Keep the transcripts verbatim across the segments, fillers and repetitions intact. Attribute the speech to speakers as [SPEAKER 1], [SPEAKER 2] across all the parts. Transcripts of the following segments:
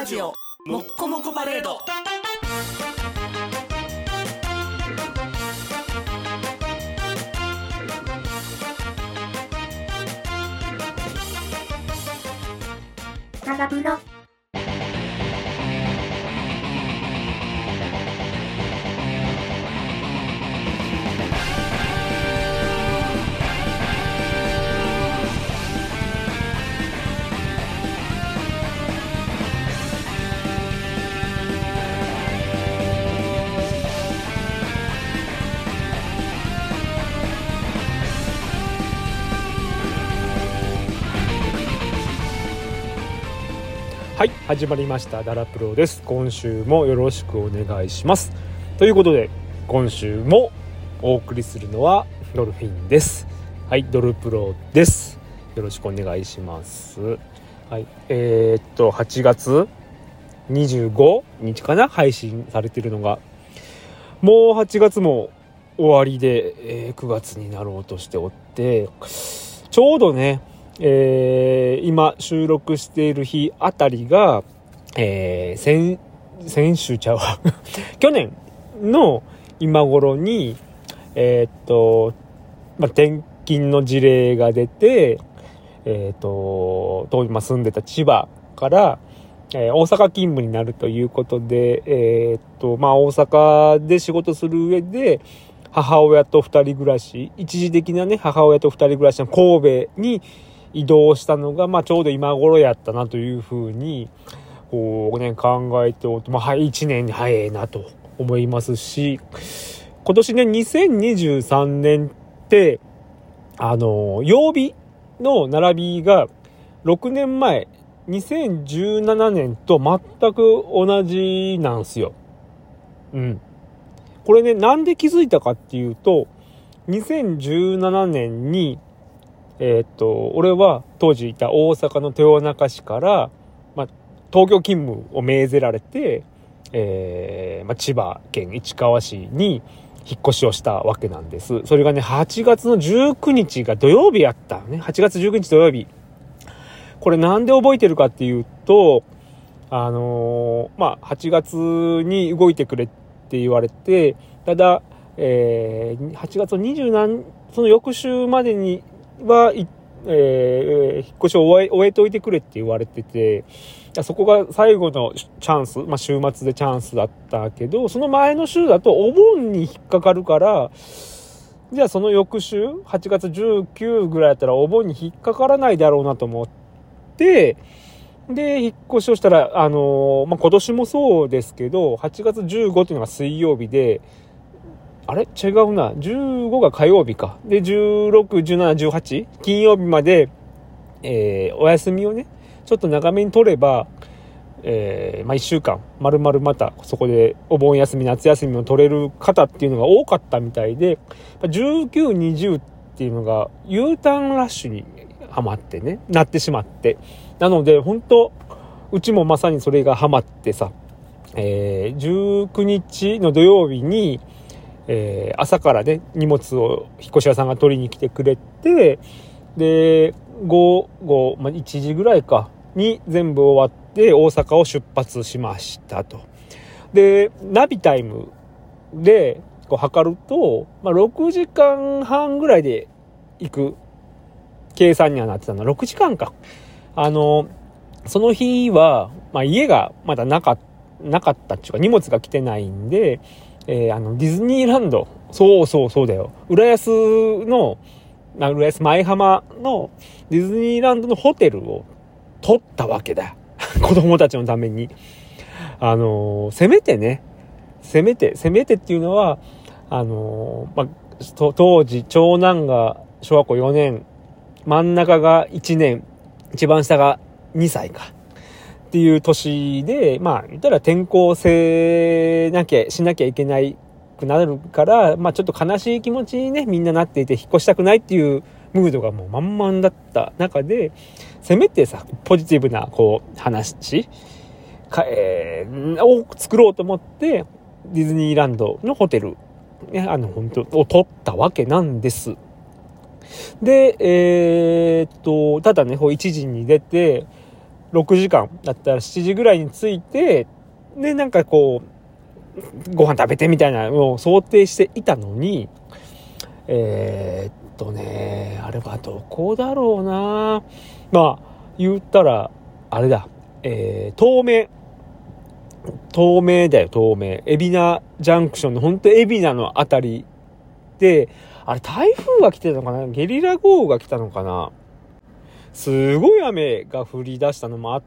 [SPEAKER 1] ラジオもっこもこパレード。
[SPEAKER 2] タガプロ。
[SPEAKER 3] はい、始まりましたダラプロです。今週もよろしくお願いします。ということで今週もお送りするのはドルフィンです。はい、ドルプロです。よろしくお願いします。はい、えー、っとはちがつにじゅうごにちかな、配信されているのが。もうはちがつも終わりで、えー、くがつになろうとしておって、ちょうどねえー、今収録している日あたりが、えー、先, 先週ちゃうわ去年の今頃にえー、っと、まあ、転勤の事例が出て、えー、っと当時、まあ、住んでた千葉から、えー、大阪勤務になるということで、えー、っとまあ、大阪で仕事する上で母親と二人暮らし、一時的なね母親と二人暮らしの神戸に移動したのが、まあ、ちょうど今頃やったなというふうにこう、ね、考えておくと、まあ、いちねんに早いなと思いますし、今年ねにせんにじゅうさんねんってあの曜日の並びがろくねんまえにせんじゅうななねんと全く同じなんすよ。うん。これね、なんで気づいたかっていうと、にせんじゅうななねんにえー、っと俺は当時いた大阪の豊中市から、まあ、東京勤務を命ぜられて、えーまあ、千葉県市川市に引っ越しをしたわけなんです。それがねはちがつのじゅうくにちが土曜日やったね。はちがつじゅうくにち土曜日。これなんで覚えてるかっていうと、あのー、まあはちがつに動いてくれって言われて、ただ、えー、はちがつのにじゅう何その翌週までには、えー、引っ越しを終え、終えておいてくれって言われてて、そこが最後のチャンス、まあ、週末でチャンスだったけど、その前の週だとお盆に引っかかるから、じゃあその翌週はちがつじゅうくにちぐらいだったらお盆に引っかからないだろうなと思って、で引っ越しをしたら、あのーまあ、今年もそうですけどはちがつじゅうごっていうのが水曜日で、あれ違うな、じゅうごが火曜日かで、じゅうろく、じゅうなな、じゅうはち金曜日まで、えー、お休みをねちょっと長めに取れば、えーまあ、いっしゅうかん丸々またそこでお盆休み夏休みを取れる方っていうのが多かったみたいで、じゅうく、にじゅうっていうのが U ターンラッシュにハマってねなってしまって、なので本当うちもまさにそれがハマってさ、えー、じゅうくにちの土曜日にえー、朝からね荷物を引っ越し屋さんが取りに来てくれて、で午後、まあ、いちじぐらいかに全部終わって大阪を出発しましたと。でナビタイムでこう測ると、まあ、ろくじかんはんぐらいで行く計算にはなってたの。ろくじかんか。あのその日は、まあ、家がまだなか、なかったっていうか荷物が来てないんで、えー、あのディズニーランド、そうそうそうだよ、浦安の浦安舞浜のディズニーランドのホテルを取ったわけだ子供たちのために。あのー、せめてねせめてせめてっていうのはあのー、まあ、当時長男が小学校よねん、真ん中がいちねん、一番下がにさいかっていう年で、まあ言ったら転校せなきゃしなきゃいけないくなるから、まあちょっと悲しい気持ちにねみんななっていて、引っ越したくないっていうムードがもう満々だった中で、せめてさポジティブなこう話か、えー、を作ろうと思ってディズニーランドのホテル、ね、あの本当を取ったわけなんです。で、えー、っとただねいちじに出てろくじかんだったらしちじぐらいに着いて、でなんかこうご飯食べてみたいなのを想定していたのに、えー、っとねあれはどこだろうな、まあ言ったらあれだ、えー、東名東名だよ東名海老名ジャンクションの本当海老名のあたりで、あれ台風が来てたのかな、ゲリラ豪雨が来たのかな、すごい雨が降り出したのもあって、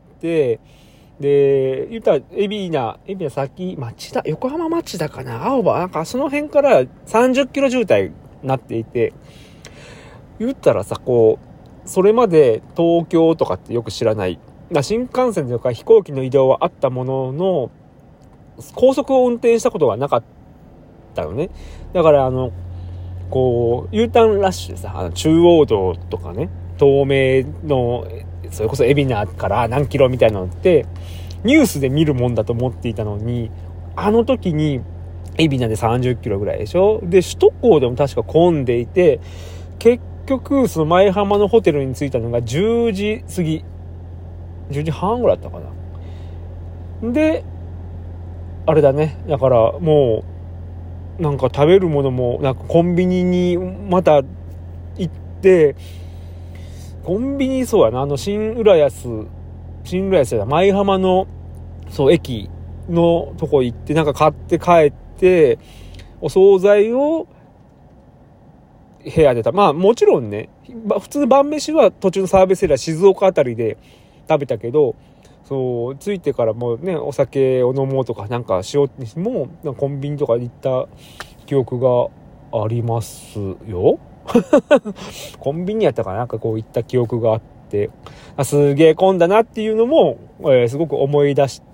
[SPEAKER 3] で言ったら海老名海老名先町田横浜町田かな青葉なんかその辺からさんじゅっキロ渋滞になっていて、言ったらさこうそれまで東京とかってよく知らない新幹線とか飛行機の移動はあったものの高速を運転したことがなかったよね。だからあのこう U ターンラッシュでさあの中央道とかね東名のそれこそ海老名から何キロみたいなのってニュースで見るもんだと思っていたのに、あの時に海老名でさんじゅっキロぐらいでしょ、で首都高でも確か混んでいて、結局その舞浜のホテルに着いたのがじゅうじ過ぎじゅうじはんぐらいだったかな。であれだね、だからもうなんか食べるものもなんかコンビニにまた行って、コンビニそうやなあの新浦安新浦安だ舞浜のそう駅のとこ行ってなんか買って帰ってお惣菜を部屋でたまあもちろんね普通晩飯は途中のサービスエリア静岡あたりで食べたけど、そう着いてからもうねお酒を飲もうとかなんかしようにもコンビニとか行った記憶がありますよコンビニやったかな、なんかこう行った記憶があって、あすげえ混んだなっていうのも、えー、すごく思い出して、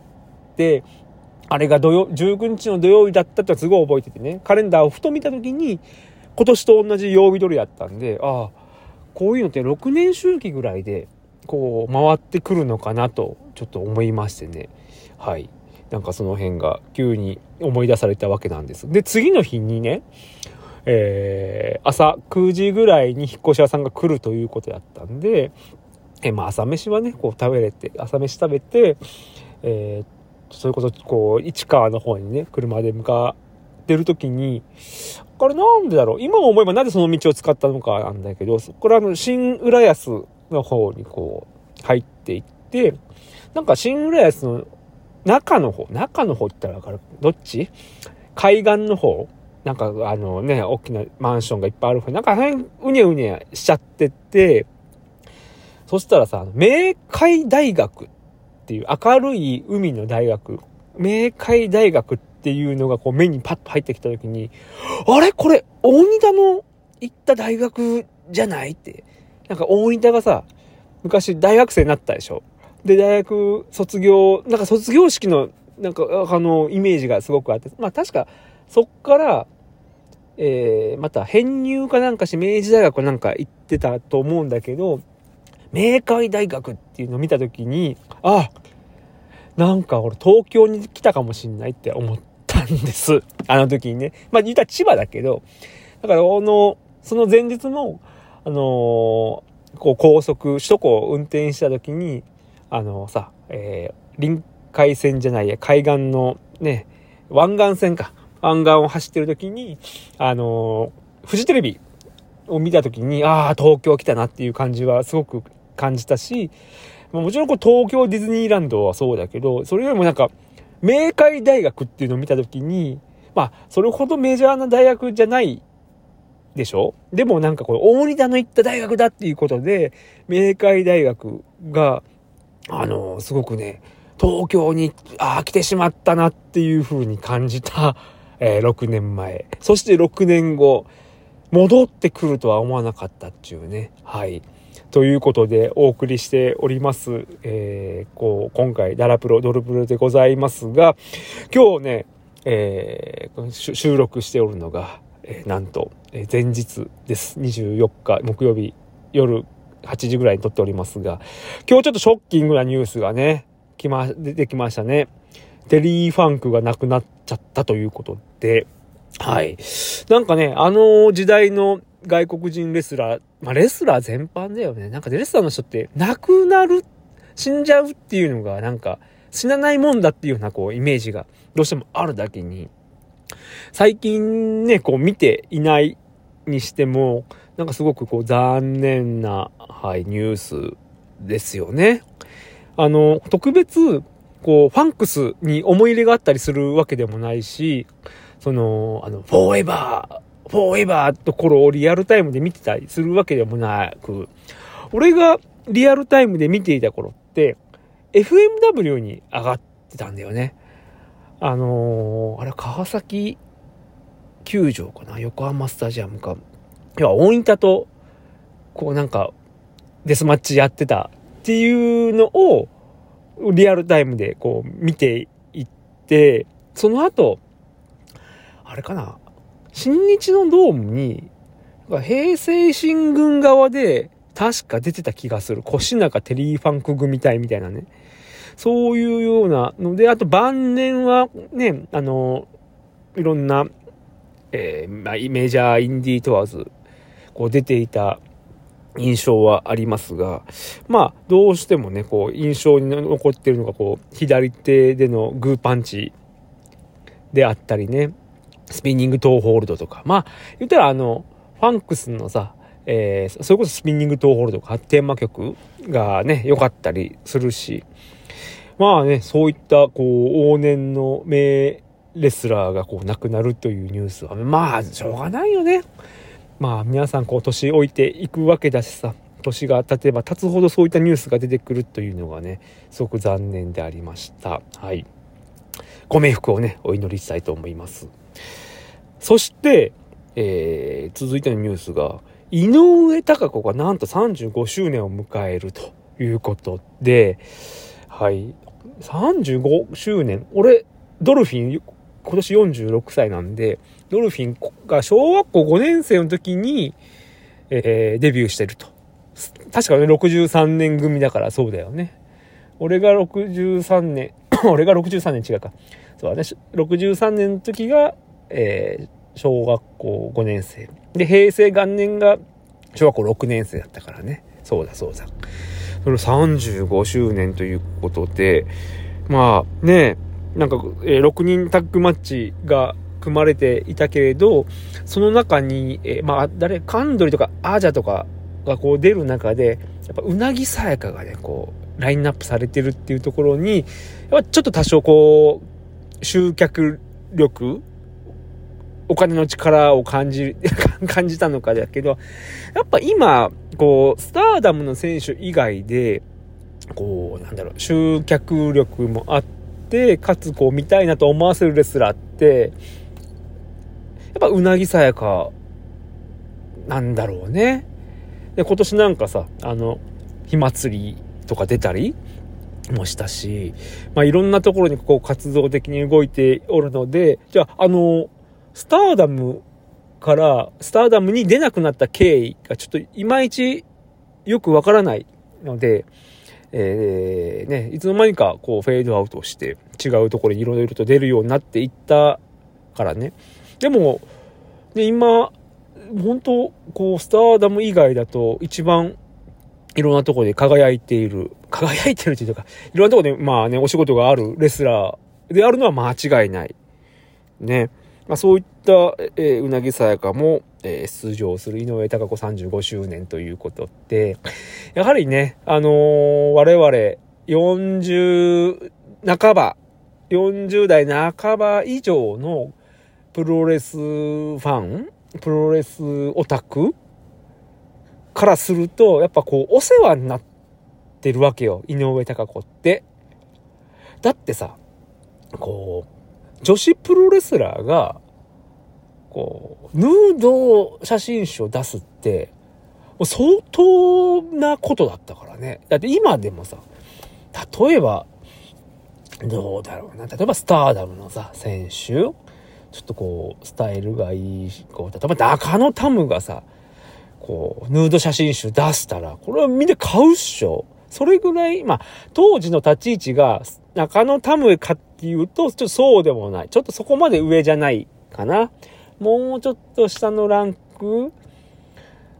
[SPEAKER 3] あれが土曜じゅうくにちの土曜日だったってすごい覚えててね、カレンダーをふと見た時に今年と同じ曜日通りだったんで、ああこういうのってろくねん周期ぐらいでこう回ってくるのかなとちょっと思いましてね、はい、なんかその辺が急に思い出されたわけなんです。で次の日にね、えー、朝くじぐらいに引っ越し屋さんが来るということだったんで、えー、まあ朝飯はねこう食べれて朝飯食べて、えー、それこそこう市川の方にね車で向かってる時に、これなんでだろう、今思えばなぜその道を使ったのかなんだけど、そこからの新浦安の方にこう入っていって、なんか新浦安の中の方中の方って言ったら分かる、どっち海岸の方なんかあのね大きなマンションがいっぱいある方なんかうにゃうにゃしちゃってて、そしたらさ明海大学っていう明るい海の大学明海大学っていうのがこう目にパッと入ってきた時に、あれこれ大仁田の行った大学じゃないって、なんか大仁田がさ昔大学生になったでしょ。で大学卒業なんか卒業式のなんかあのイメージがすごくあって、まあ確かそっから、えー、また編入かなんかし明治大学なんか行ってたと思うんだけど、明海大学っていうのを見た時に、あなんか俺東京に来たかもしんないって思ったんですあの時にね。まあ言ったら千葉だけど、だからあのその前日もあのー、こう高速首都高を運転した時にあのー、さ、えー、臨海線じゃないや海岸のね湾岸線か湾岸を走ってる時にあのー、フジテレビを見た時にああ東京来たなっていう感じはすごく感じたし、もちろんこう東京ディズニーランドはそうだけど、それよりもなんか明海大学っていうのを見た時に、まあそれほどメジャーな大学じゃないでしょ。でもなんかこの大仁田の行った大学だっていうことで明海大学があのー、すごくね東京にああ来てしまったなっていう風に感じた、えー、ろくねんまえ、そしてろくねんご戻ってくるとは思わなかったっていうね、はいということでお送りしております、えー、こう今回ダラプロドルプロでございますが、今日ね、えー、収録しておるのが、えー、なんと、えー、前日です。にじゅうよっか木曜日夜はちじぐらいに撮っておりますが、今日ちょっとショッキングなニュースがねきま出てきましたね。テリー・ファンクが亡くなっちゃったということで、はいなんかねあの時代の外国人レスラー、まあレスラー全般だよね。なんかレスラーの人って亡くなる死んじゃうっていうのがなんか死なないもんだっていうようなこうイメージがどうしてもあるだけに、最近ねこう見ていないにしてもなんかすごくこう残念な、はい、ニュースですよね。あの特別こうファンクスに思い入れがあったりするわけでもないし、そのあのフォーエバーフォーエバーところをリアルタイムで見てたりするわけでもなく、俺がリアルタイムで見ていた頃って エフエムダブリュー に上がってたんだよね。あのー、あれ川崎球場かな、横浜スタジアムか、要は大分とこうなんかデスマッチやってたっていうのをリアルタイムでこう見ていって、その後あれかな、新日のドームに平成新軍側で確か出てた気がする。越中テリーファンク組隊みたいなね、そういうようなので、あと晩年はね、あのいろんな、えーまあ、メジャーインディー問わずこう出ていた印象はありますが、まあどうしてもねこう印象に残っているのがこう左手でのグーパンチであったりね、スピニングトーホールドとか、まあ言ったらあのファンクスのさ、えー、それこそスピニングトーホールドとかテーマ曲がね良かったりするし、まあねそういったこう往年の名レスラーがこう亡くなるというニュースはまあしょうがないよね。まあ皆さんこう年老いていくわけだしさ、年が経てば経つほどそういったニュースが出てくるというのがねすごく残念でありました。はい、ご冥福をねお祈りしたいと思います。そして、えー、続いてのニュースが井上貴子がなんとさんじゅうごしゅうねんを迎えるということで、はい、さんじゅうごしゅうねん、俺ドルフィン今年よんじゅうろくさいなんで、ドルフィンが小学校ごねん生の時に、えー、デビューしてると。確かねろくじゅうさんねん組だからそうだよね。俺がろくじゅうさんねん俺がろくじゅうさんねん違うか、そうだね、ろくじゅうさんねんの時が、えー、小学校ごねん生で、平成元年が小学校ろくねん生だったからね。そうだそうだ、それさんじゅうごしゅうねんということで、まあね、なんか、えー、ろくにんタッグマッチが組まれていたけれど、その中に、えー、まあ誰カンドリとかアージャとかがこう出る中で、やっぱうなぎさやかがねこうラインナップされてるっていうところに、やっぱちょっと多少こう集客力、お金の力を感じ感じたのかだけど、やっぱ今こうスターダムの選手以外でこうなんだろう、集客力もあってでかつこう見たいなと思わせるレスラーってやっぱうなぎさやかなんだろうね。で今年なんかさ、あの火祭りとか出たりもしたし、まあいろんなところにこう活動的に動いておるので、じゃああのスターダムからスターダムに出なくなった経緯がちょっといまいちよくわからないので、えーね、いつの間にかこうフェードアウトして違うところにいろいろと出るようになっていったからね。でもで今本当こうスターダム以外だと一番いろんなところで輝いている輝いてるというか、いろんなところでまあねお仕事があるレスラーであるのは間違いないね。まあ、そういった、えー、うなぎさやかも、えー、出場する井上貴子さんじゅうごしゅうねんということで、やはりね、あのー、我々よんじゅう半ば、よんじゅう代半ば以上のプロレスファン、プロレスオタクからすると、やっぱこうお世話になってるわけよ、井上貴子って。だってさ、こう女子プロレスラーがこうヌード写真集を出すって相当なことだったからね。だって今でもさ、例えばどうだろうな、例えばスターダムのさ選手、ちょっとこうスタイルがいい、こう例えば中野タムがさこうヌード写真集出したら、これはみんな買うっしょ。それぐらい、まあ当時の立ち位置が中野タムかっていうとちょっとそうでもない、ちょっとそこまで上じゃないかな。もうちょっと下のランク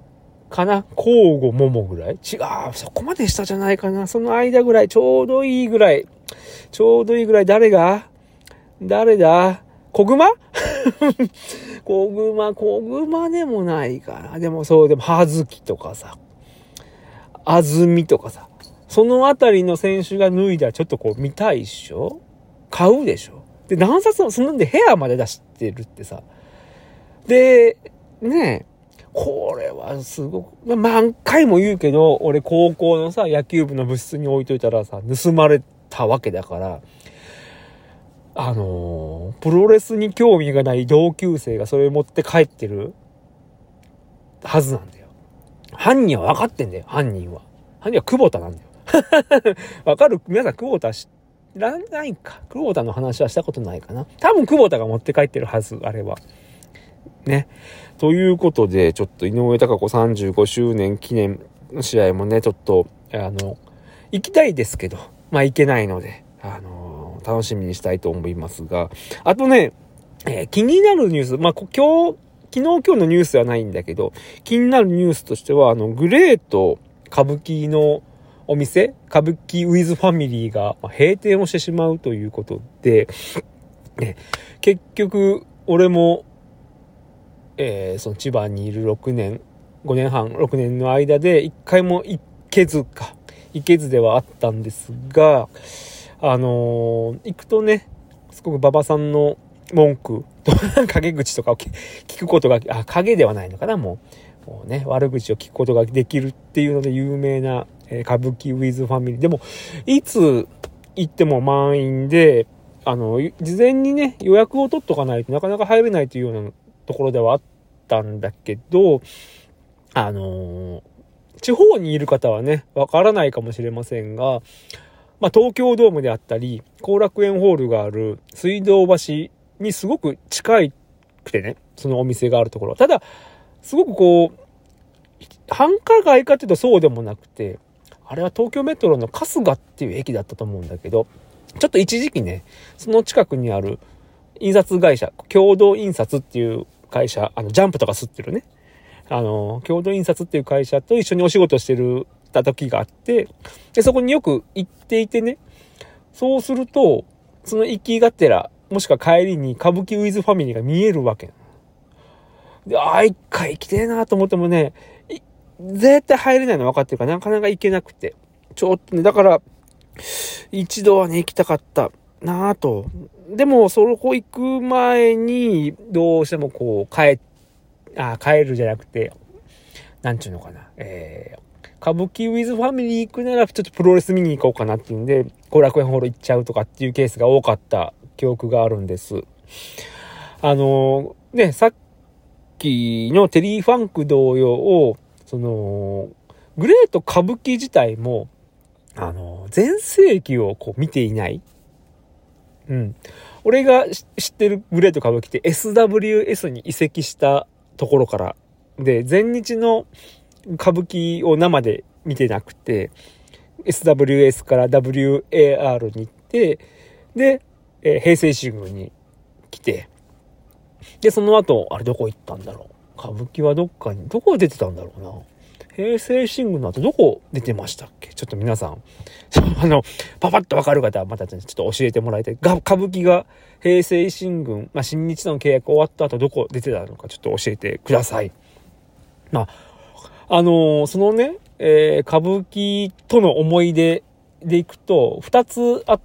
[SPEAKER 3] かな、交互ももぐらい違う、そこまで下じゃないかな。その間ぐらい、ちょうどいいぐらい。ちょうどいいぐらい、誰が誰だ小熊小熊、小熊でもないかな。でもそう、でも、はずきとかさ、あずみとかさ、そのあたりの選手が脱いだらちょっとこう見たいっしょ？買うでしょ？で、何冊も、そんでヘアまで出してるってさ。で、ねえ、これはすごく、まあ、何回も言うけど、俺高校のさ、野球部の部室に置いといたらさ、盗まれたわけだから、あのー、プロレスに興味がない同級生がそれを持って帰ってるはずなんだよ。犯人は分かってんだよ、犯人は。犯人は久保田なんだよ。わかる？皆さん久保田知らないか。久保田の話はしたことないかな。多分久保田が持って帰ってるはず、あれは。ね。ということで、ちょっと井上貴子さんじゅうごしゅうねん記念の試合もね、ちょっと、あの、行きたいですけど、まあ行けないので、あのー、楽しみにしたいと思いますが、あとね、えー、気になるニュース、まあ今日、昨日今日のニュースはないんだけど、気になるニュースとしては、あの、グレート歌舞伎のお店、歌舞伎ウィズファミリーが閉店をしてしまうということで、ね、結局、俺も、えー、その千葉にいるろくねん、ごねんはん、ろくねんの間で一回も行けずか、行けずではあったんですが、あのー、行くとね、すごく馬場さんの文句と陰口とかを聞くことが、あ、影ではないのかな、もう、もうね、悪口を聞くことができるっていうので有名な、えー、歌舞伎ウィズファミリー。でも、いつ行っても満員で、あの、事前にね、予約を取っとかないとなかなか入れないというようなところではあったんだけど、あのー、地方にいる方はね、わからないかもしれませんが、まあ、東京ドームであったり、後楽園ホールがある水道橋にすごく近くてね、そのお店があるところ。ただ、すごくこう、繁華街かっていうとそうでもなくて、あれは東京メトロの春日っていう駅だったと思うんだけど、ちょっと一時期ね、その近くにある印刷会社、共同印刷っていう会社、あの、ジャンプとか吸ってるね、あの、共同印刷っていう会社と一緒にお仕事してる、た時があって、で、そこによく行っていてね、そうすると、その行きがてら、もしくは帰りに歌舞伎ウィズファミリーが見えるわけ。で、ああ、一回行きてえなと思ってもね、絶対入れないの分かってるからなかなか行けなくて。ちょっとね、だから、一度はね、行きたかったなぁと。でも、そこ行く前に、どうしてもこう、帰、あ、帰るじゃなくて、なんちゅうのかな、えー、歌舞伎ウィズファミリー行くなら、ちょっとプロレス見に行こうかなっていうんで、後楽園ホール行っちゃうとかっていうケースが多かった記憶があるんです。あのー、ね、さっきのテリー・ファンク同様、その、グレート歌舞伎自体も、あの、全盛期をこう見ていない。うん。俺が知ってるグレート歌舞伎って エスダブリューエス に移籍したところから、で、前日の歌舞伎を生で見てなくて、エスダブリューエス から ダブリューエーアール に行って、で、えー、平成新宮に来て、で、その後、あれどこ行ったんだろう。歌舞伎はどっかに、どこ出てたんだろうな。平成新宮の後どこ出てましたっけ？ちょっと皆さん、あの、パパッとわかる方はまたちょっと教えてもらいたい。が、歌舞伎が平成新宮、まあ、新日との契約終わった後どこ出てたのかちょっと教えてください。まあ、あのー、そのね、えー、歌舞伎との思い出でいくと、二つあって、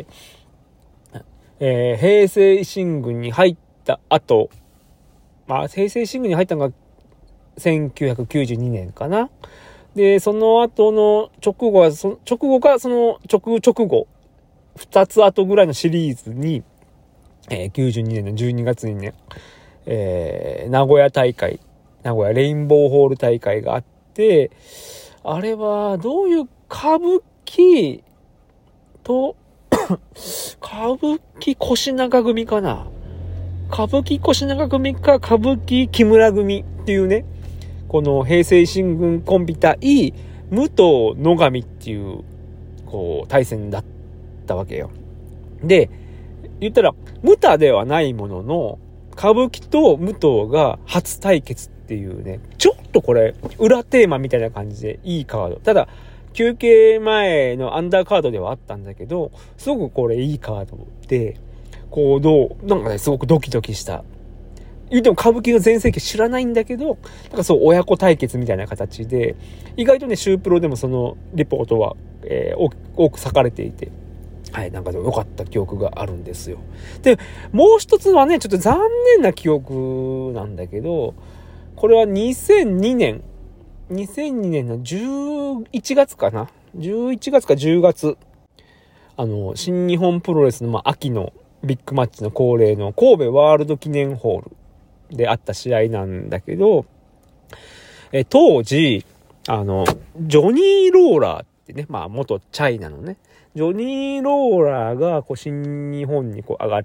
[SPEAKER 3] えー、平成新宮に入った後、まあ、平成新宮に入ったのがせんきゅうひゃくきゅうじゅうにねんかな。で、その後の直後は、その直後か、その直直後、二つ後ぐらいのシリーズに、えー、きゅうじゅうにねんのじゅうにがつにね、えー、名古屋大会、名古屋レインボーホール大会があって、あれはどういう歌舞伎と、歌舞伎腰長組かな。歌舞伎腰長組か歌舞伎木村組っていうね、この平成新宮コンビ対武藤野上っていうこう対戦だったわけよ。で、言ったらムタではないものの歌舞伎と武藤が初対決っっていうね、ちょっとこれ裏テーマみたいな感じでいいカード。ただ休憩前のアンダーカードではあったんだけど、すごくこれいいカードで、こうどうなんかね、すごくドキドキした。言っても歌舞伎の全盛期知らないんだけど、なんかそう親子対決みたいな形で、意外とね、シュープロでもそのレポートは、えー、多く割かれていて、はい、なんか良かった記憶があるんですよ。で、もう一つはね、ちょっと残念な記憶なんだけど、これはにせんにねん、にせんにねんのじゅういちがつかな、じゅういちがつかじゅうがつ、あの新日本プロレスの、まあ、秋のビッグマッチの恒例の神戸ワールド記念ホールであった試合なんだけど、え当時あのジョニー・ローラーってね、まあ元チャイナのねジョニー・ローラーがこう新日本にこう上がって、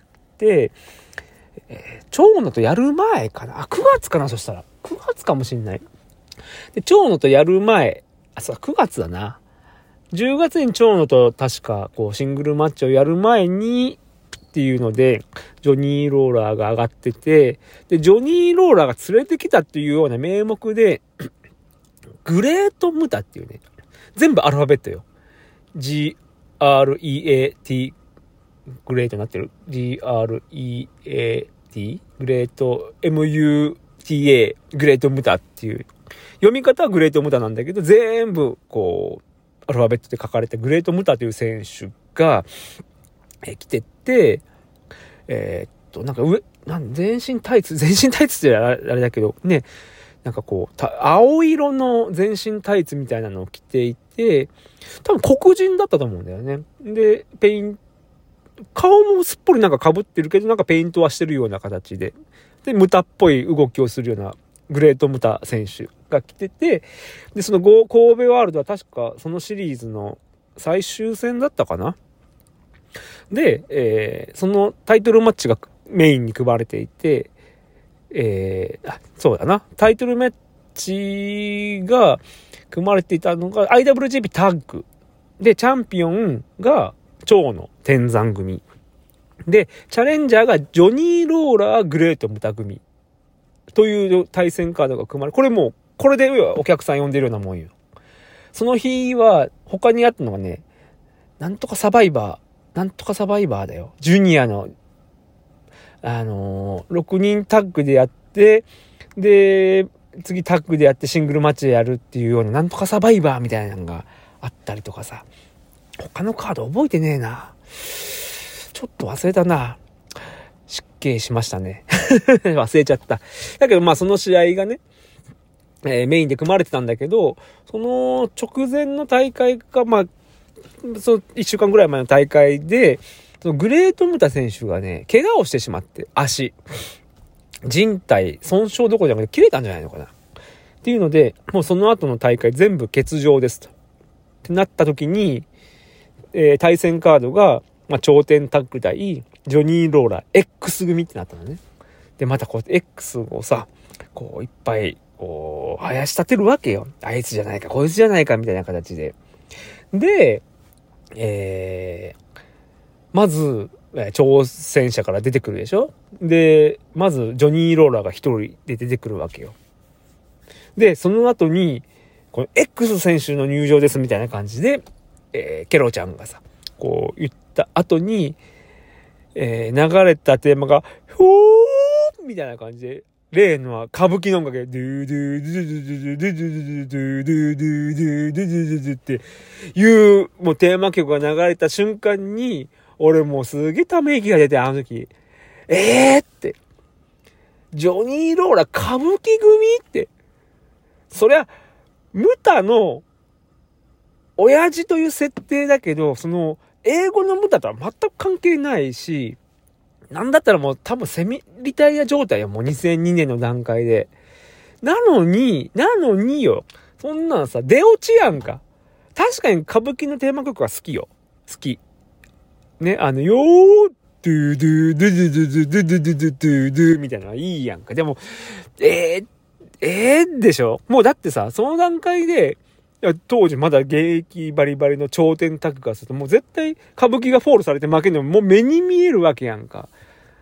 [SPEAKER 3] えー、長野とやる前かな、あくがつかな、そしたらくがつかもしんない。で長野とやる前、あそうくがつだな、じゅうがつに長野と確かこうシングルマッチをやる前にっていうのでジョニー・ローラーが上がってて、でジョニー・ローラーが連れてきたっていうような名目でグレート・ムタっていうね、全部アルファベットよ、 ジーアールイーエーティー グレートになってる、 ジーアールイーエーティー グレート エムユーティーエー グレート・ムタっていう、読み方はグレート・ムタなんだけど、全部こうアルファベットで書かれたグレート・ムタという選手が、えー、来てて、えー、っとなんか上なん全身タイツ全身タイツってあれだけどね、なんかこう青色の全身タイツみたいなのを着ていて、多分黒人だったと思うんだよね。でペイン顔もすっぽりなんか被ってるけど、なんかペイントはしてるような形で、でムタっぽい動きをするようなグレート・ムタ選手が来てて、でその神戸ワールドは確かそのシリーズの最終戦だったかな。で、えー、そのタイトルマッチがメインに組まれていて、えー、あそうだな、タイトルマッチが組まれていたのが アイダブリュージーピー タッグで、チャンピオンが長野天山組で、チャレンジャーがジョニー・ローラーグレート・ムタ組という対戦カードが組まれ、これもうこれでお客さん呼んでるようなもんよ。その日は他にあったのがね、なんとかサバイバーなんとかサバイバーだよ、ジュニアのあのー、ろくにんタッグでやって、で次タッグでやってシングルマッチでやるっていうようななんとかサバイバーみたいなのがあったりとかさ、他のカード覚えてねえな、ちょっと忘れたな、失敬しましたね忘れちゃった。だけどまあその試合がね、えー、メインで組まれてたんだけど、その直前の大会がまあそのいっしゅうかんぐらい前の大会で、そのグレート・ムタ選手がね怪我をしてしまって、足靭帯損傷どころじゃなくて切れたんじゃないのかなっていうので、もうその後の大会全部欠場ですとってなった時に、えー、対戦カードが、まあ、頂点タッグ対ジョニー・ローラー X 組ってなったのね。でまたこうやって X をさこういっぱいこう生やし立てるわけよ、あいつじゃないかこいつじゃないかみたいな形で。でえー、まず挑戦者から出てくるでしょ。でまずジョニー・ローラーが一人で出てくるわけよ。でその後にこの X 選手の入場ですみたいな感じで、えー、ケロちゃんがさこう言った後に、えー、流れたテーマがほーみたいな感じで、例のは歌舞伎の音楽でドゥドゥドゥドゥドゥドゥドゥドゥドゥドゥドゥドゥドゥドゥドゥっていうもうテーマ曲が流れた瞬間に、俺もうすげえため息が出て、あの時えーってジョニー・ローラ歌舞伎組って、そりゃムタの親父という設定だけど、その英語のムタとは全く関係ないし、なんだったらもう多分セミリタイア状態よ、もうにせんにねんの段階で。なのに、なのによ、そんなんさ、出落ちやんか。確かに歌舞伎のテーマ曲は好きよ。好き。ね、あの、よー、ドゥドゥドゥドゥドゥドゥドゥドゥドゥドゥドゥドゥみたいなのはいいやんか。でも、えー、えーでしょ？もうだってさ、その段階で、いや当時まだ現役バリバリの頂点タッグがするともう絶対歌舞伎がフォールされて負けるのももう目に見えるわけやんか。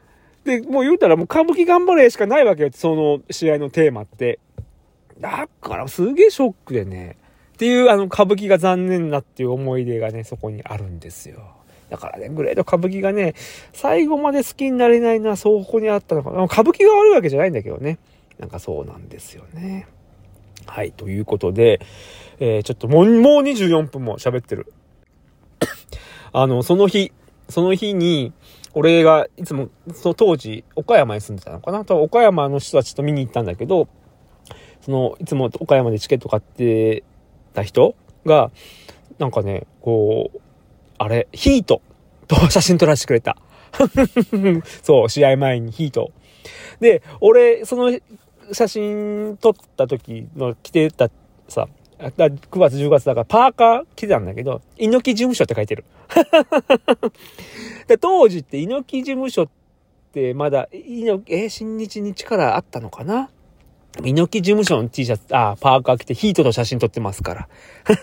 [SPEAKER 3] で、もう言うたらもう歌舞伎頑張れしかないわけよ。その試合のテーマって。だからすげえショックでね。っていうあの歌舞伎が残念なっていう思い出がね、そこにあるんですよ。だからね、グレード歌舞伎がね、最後まで好きになれないのはそこにあったのかな。歌舞伎が悪いわけじゃないんだけどね。なんかそうなんですよね。はい、ということで、えー、ちょっともう、もうにじゅうよんぷんも喋ってる。あの、その日、その日に、俺がいつも、その当時、岡山に住んでたのかな。岡山の人たちと見に行ったんだけど、その、いつも岡山でチケット買ってた人が、なんかね、こう、あれ、ヒートと写真撮らせてくれた。そう、試合前にヒート。で、俺、その写真撮った時の着てたさ、くがつじゅうがつだからパーカー着てたんだけど、猪木事務所って書いてる。で当時って猪木事務所ってまだ、猪木、えー、新日に力あったのかな。猪木事務所の T シャツ、あ、パーカー着てヒートと写真撮ってますから。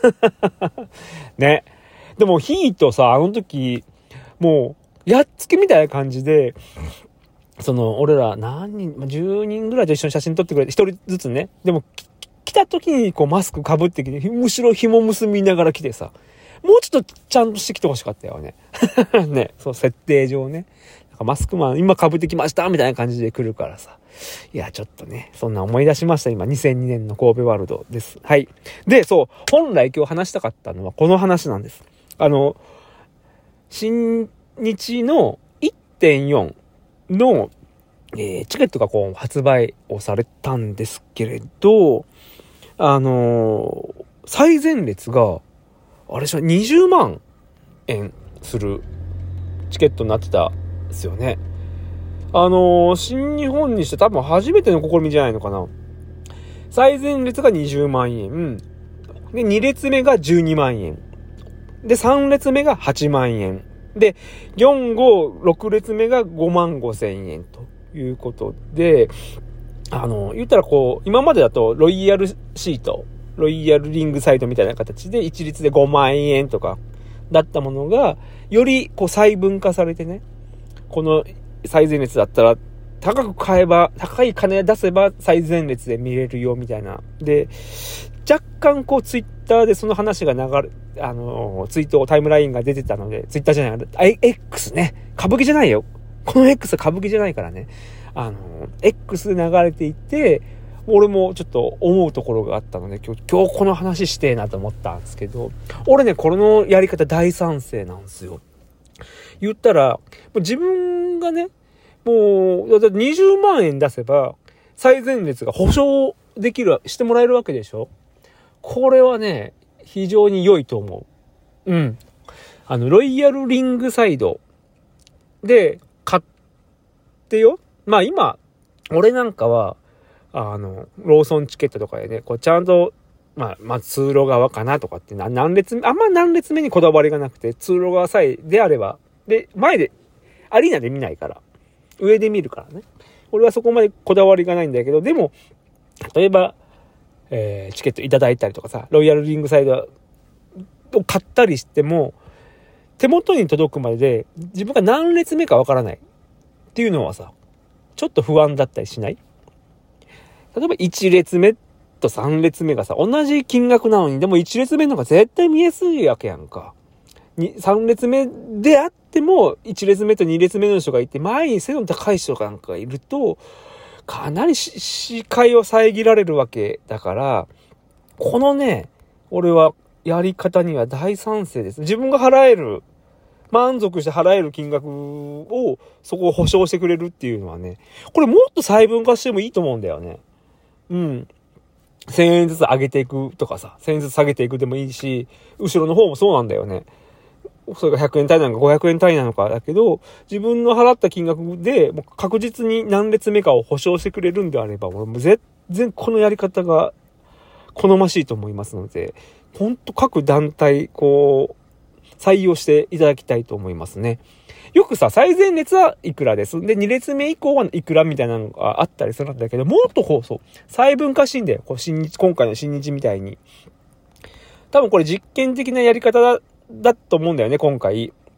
[SPEAKER 3] ね。でもヒートさ、あの時、もう、やっつけみたいな感じで、その、俺ら何人、じゅうにんぐらいと一緒に写真撮ってくれて、一人ずつね。でも、来た時にこうマスク被ってきて、むしろ紐結びながら来てさ、もうちょっとちゃんとしてきてほしかったよね。ね、そう、設定上ね。なんかマスクマン、今被ってきましたみたいな感じで来るからさ。いや、ちょっとね、そんな思い出しました。今、にせんにねんの神戸ワールドです。はい。で、そう、本来今日話したかったのはこの話なんです。あの、新日の いってんよん の、えー、チケットがこう発売をされたんですけれど、あのー、最前列が、あれじゃにじゅうまんえんするチケットになってたんですよね。あのー、新日本にして多分初めての試みじゃないのかな。最前列がにじゅうまんえん。で、に列目がじゅうにまんえん。で、さん列目がはちまんえん。で、よん、ご、ろく列目がごまんごせんえんということで、あの、言ったらこう、今までだとロイヤルシート、ロイヤルリングサイドみたいな形で一律でごまんえんとかだったものが、よりこう細分化されてね、この最前列だったら高く買えば、高い金出せば最前列で見れるよみたいな。で、若干こうツイッターでその話が流れ、あの、ツイート、タイムラインが出てたので、ツイッターじゃない、X ね。歌舞伎じゃないよ。この X は歌舞伎じゃないからね。あの、X で流れていて、俺もちょっと思うところがあったので、今日、今日この話してえなと思ったんですけど、俺ね、これのやり方大賛成なんですよ。言ったら、自分がね、もう、にじゅうまんえん出せば、最前列が保証できる、してもらえるわけでしょ。これはね、非常に良いと思う。うん。あの、ロイヤルリングサイドで買ってよ。まあ今、俺なんかは、あの、ローソンチケットとかでね、こうちゃんと、まあ、まあ通路側かなとかって何列目、あんま何列目にこだわりがなくて、通路側さえであれば、で、前で、アリーナで見ないから、上で見るからね。俺はそこまでこだわりがないんだけど、でも、例えば、えー、チケットいただいたりとかさ、ロイヤルリングサイドを買ったりしても、手元に届くまでで自分が何列目かわからないっていうのはさ、ちょっと不安だったりしない？例えばいち列目とさん列目がさ、同じ金額なのに、でもいち列目の方が絶対見えやすいわけやんか。さん列目であっても、いち列目とに列目の人がいて、前に背の高い人がなんかいると、かなり視界を遮られるわけだから、このね、俺はやり方には大賛成です。自分が払える、満足して払える金額をそこを保証してくれるっていうのはね、これもっと細分化してもいいと思うんだよね。うん。せんえんずつ上げていくとかさ、せんえんずつ下げていくでもいいし、後ろの方もそうなんだよね。それがひゃくえん単位なのかごひゃくえん単位なのかだけど、自分の払った金額でもう確実に何列目かを保証してくれるんであれば、俺も全然このやり方が好ましいと思いますので、ほんと各団体こう採用していただきたいと思いますね。よくさ、最前列はいくらです。で、に列目以降はいくらみたいなのがあったりするんだけど、もっとこうそう、細分化しいんだよ。こう新日、今回の新日みたいに。多分これ実験的なやり方だ、だと思うんだよね、今回。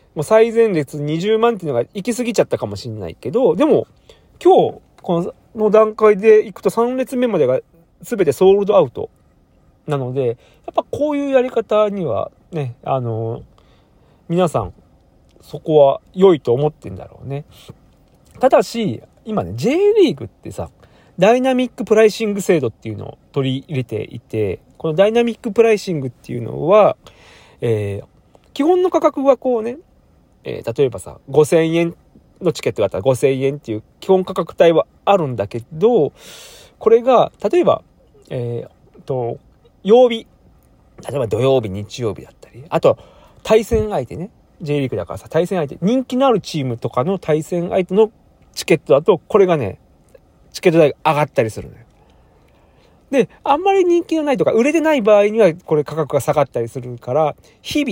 [SPEAKER 3] もう最前列にじゅうまんっていうのが行き過ぎちゃったかもしれないけど、でも今日この段階で行くとさん列目までが全てソールドアウトなので、やっぱこういうやり方にはね、あの皆さんそこは良いと思ってんだろうね。ただし今ね J リーグってさ、ダイナミックプライシング制度っていうのを取り入れていて、このダイナミックプライシングっていうのは、えー、基本の価格はこうね、えー、例えばさごせんえんのチケットがあったらごせんえんっていう基本価格帯はあるんだけど、これが例えば、えー、と曜日、例えば土曜日日曜日だったり、あと対戦相手ね、 J リーグだからさ、対戦相手、人気のあるチームとかの対戦相手のチケットだとこれがねチケット代が上がったりするのよ。で、あんまり人気のないとか売れてない場合にはこれ価格が下がったりするから、日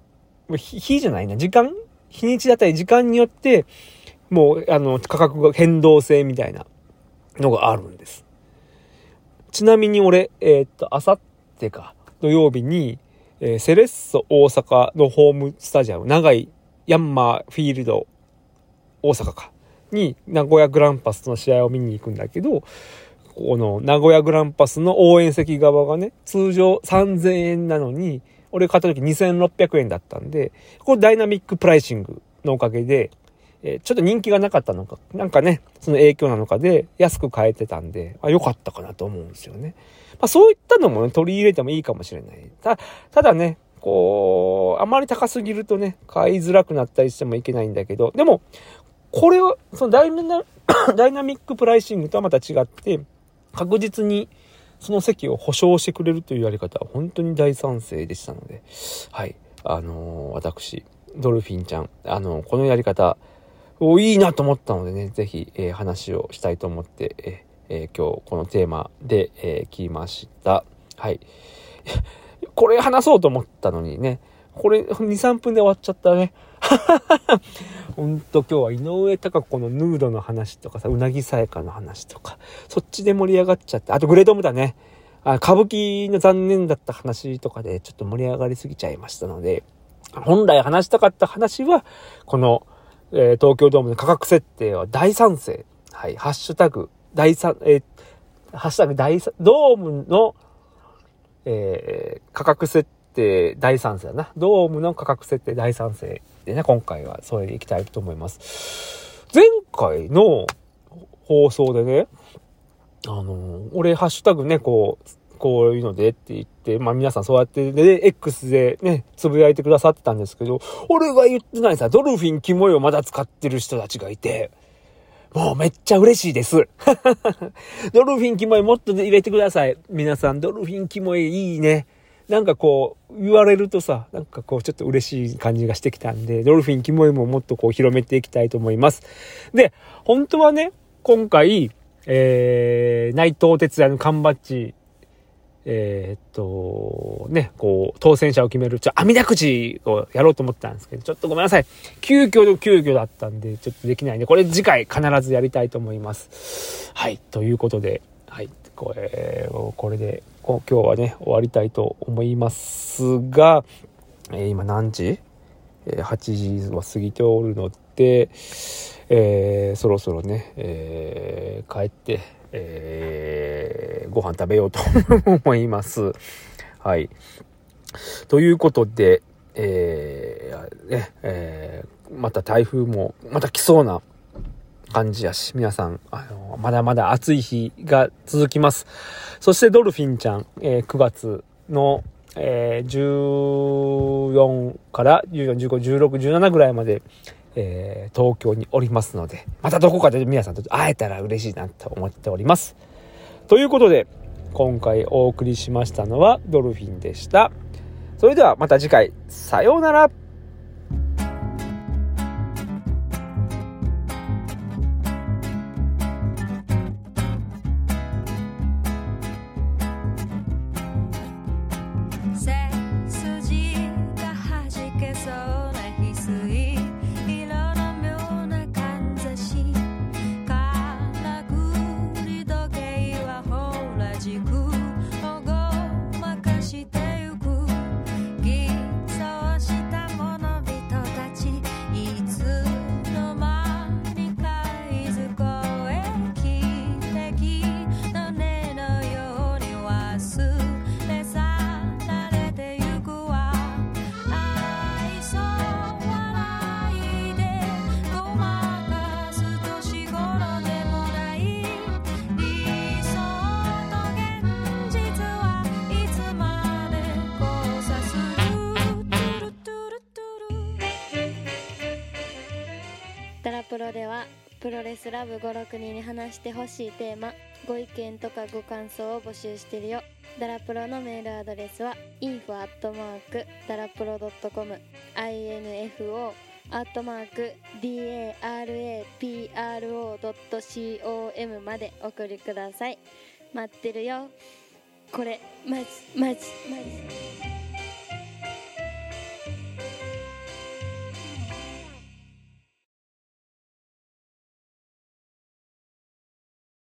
[SPEAKER 3] 々、日、日じゃないな、時間、日にちだったり時間によってもうあの価格が変動性みたいなのがあるんです。ちなみに俺、えー、っとあさってか土曜日に、えー、セレッソ大阪のホームスタジアム、長いヤンマーフィールド大阪かに名古屋グランパスの試合を見に行くんだけど、この名古屋グランパスの応援席側がね、通常さんぜんえんなのに俺買った時にせんろっぴゃくえんだったんで、これダイナミックプライシングのおかげで、えー、ちょっと人気がなかったのか、なんかね、その影響なのかで安く買えてたんで、あ、良かったかなと思うんですよね。まあそういったのもね、取り入れてもいいかもしれない。た、ただね、こう、あまり高すぎるとね、買いづらくなったりしてもいけないんだけど、でも、これは、そのダイナ、ダイナミックプライシングとはまた違って、確実にその席を保証してくれるというやり方は本当に大賛成でしたので、はい、あのー、私、ドルフィンちゃん、あのー、このやり方、おいいなと思ったのでね、ぜひ、えー、話をしたいと思って、えーえー、今日このテーマで、えー、来ました。はい。これ話そうと思ったのにね、これに、さんぷんで終わっちゃったね。ほんと今日は井上貴子のヌードの話とかさ、うなぎさやかの話とか、そっちで盛り上がっちゃって、あとグレードムだね。あ、歌舞伎の残念だった話とかでちょっと盛り上がりすぎちゃいましたので、本来話したかった話は、この、えー、東京ドームの価格設定は大賛成。はい。ハッシュタグ、大賛、えー、ハッシュタグ大賛、ドームの、えー、価格設定大賛成だな。ドームの価格設定大賛成でね、今回はそれでいきたいと思います。前回の放送でね、あのー、俺ハッシュタグね、こう、こういうのでって言って、まあ皆さんそうやってね、X でね、つぶやいてくださってたんですけど、俺が言ってないさ、ドルフィンキモいをまだ使ってる人たちがいて、もうめっちゃ嬉しいです。ドルフィンキモいもっと入れてください。皆さん、ドルフィンキモいいいね。なんかこう、言われるとさ、なんかこう、ちょっと嬉しい感じがしてきたんで、ドルフィンキモいももっとこう、広めていきたいと思います。で、本当はね、今回、えー、内藤哲也の缶バッジ、えー、っと、ね、こう、当選者を決める、ちょ、網だくじをやろうと思ったんですけど、ちょっとごめんなさい。急遽の急遽だったんで、ちょっとできないんで、これ次回必ずやりたいと思います。はい、ということで、はい、これ、これで、今日はね、終わりたいと思いますが、えー、今何時？えー、はちじは過ぎておるので、えー、そろそろね、えー、帰って、えー、ご飯食べようと思います。はい。ということで、えーねえー、また台風もまた来そうな感じやし、皆さん、あのまだまだ暑い日が続きます。そしてドルフィンちゃん、えー、くがつの、えー、じゅうよんからじゅうよん、じゅうご、じゅうろく、じゅうななぐらいまで、えー、東京におりますので、またどこかで皆さんと会えたら嬉しいなと思っております。ということで、今回お送りしましたのはドルフィンでした。それではまた次回、さようなら。
[SPEAKER 4] おごまかしてゆく偽装したもプロではプロレスラブごろくにんに話してほしいテーマ、ご意見とかご感想を募集してるよ。ダラプロのメールアドレスは インフォ アットマーク ダラプロ ドットコム インフォ アットマーク ダラプロ ドットコム までお送りください。待ってるよ。これマジマジマジ